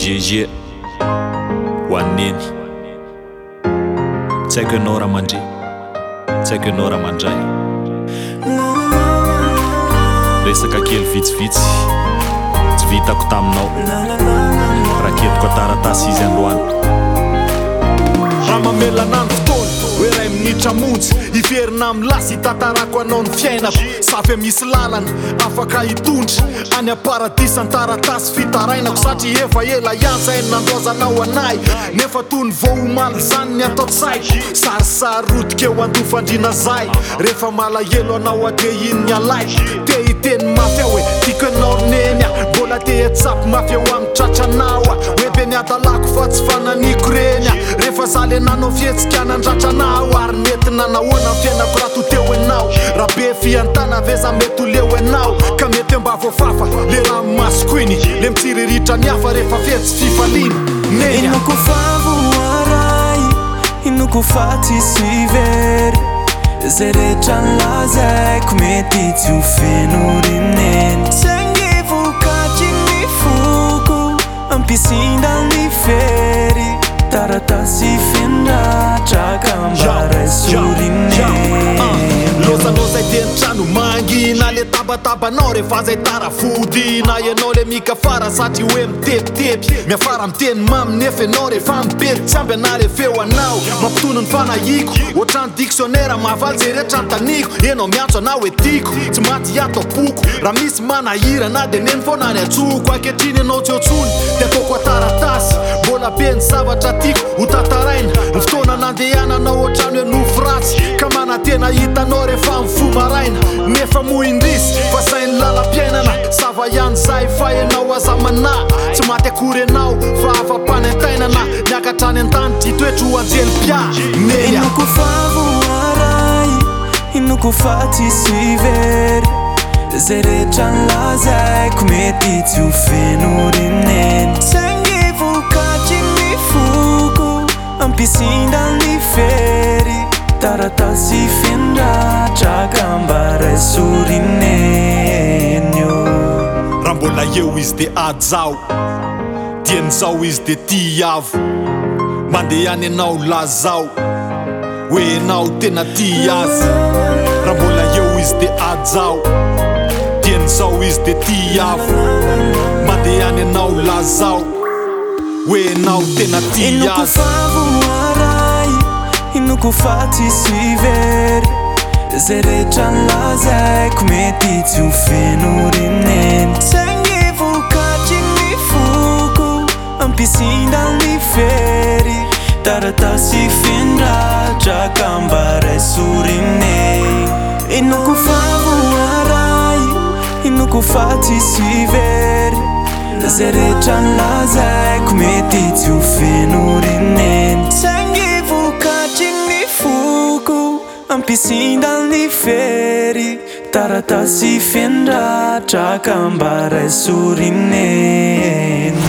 GG hoaneny tsy haiko ianao raha mandre tsy haiko ianao raha mandray resaka kely vitsivitsy tsy vitako taminao raha ketiko taratasy izy androany raha mamelana ny fotoana hoe ray minitra monjy iverina amin'ny lasy hitantarako anao ny fiainako safy misy lalana afaka hitondry any aparadisa ny taratasy fitarainako satria efa ela ihany zay nandrozanao anay nefa toy ny voaomaly zany ny atao tsaiko sarisarotiko eo andofandrina zay rehefa malahelo anao ade iny ny alaiko te hiteny mafy aho hoe tiako anao roneny mbola te hetsapy mafy eo amin'ny tratranao hoe be niadalako fa tsy fananiko reny rehefa zaly nanao fihetsika nandratrana ary mety nanahoana fiainako raha toteo enao raha be fiantana veza mety ho leo enao ka mety mba voafafa le raha masoko iny le mitsiriritra ny hafa rehefa fetsy fifaliny neny inoko favoaray inoko fatsisy very zay rehetra nilazaiko mety tsy ho feno rineny saingy vokatry ny foko ampisinda ny fery taratasy fendratraka mbaray sorineny lozanao zay tenitrano mangina le tabatabanao rehefa zay taravodina ianao le mikafara satria hoe mitepitepy miafara miteny mamy nefa ianao rehefa mipety tsy amby anary feo anao mampitono ny fanahiko ohatrany dictionnaire mahavaly zay rehetra antaniko ianao miantso anao hoe tiako tsy maty atao boko raha misy manahirana de neny foana ny atsoko ankehitriny ianao tsy otsony de ataoko ataratasy mbola be ny zavatra tiako ho tantaraina ny fotoana nandehananao ohatrany hoe nofo ratsy ka manatena hitanao rehefa mifo maraina nefa mo indrisy fa sainy lalam-piainana sava ihany zay fa ianao azamana tsy maty akory anao fa afa-panentainana niakatrany an-tanitry toetry ho anjely-pia neny inoko favoaray inoko fatsisy very zay rehetra nilazaiko mety tsy ho feno rineny saingy vokatry ny foko ampisinda ny fery taratasy fendratraka mbaray sorineny raha mbola eo izy de ady zao tian'izao izy de ty avo mandeha any anao lazao hoe enao tena ty azy raha mbola eo izy de ady zao tian'izao izy de ty avo mandeha any anao lazao hoe enao tena ty inoko azy favoaray inoko fatsisy very zay rehetra nilazaiko mety tsy ho feno rineny saingy vokatry ny foko ampisinda ny fery taratasy fendratraka mbaray sorineny inoko favoaray inoko fatsisy very zay rehetra nilazaiko mety tsy ho feno rineny saingy vokatry ny foko ampisinda ny fery taratasy fendratraka mbaray sorineny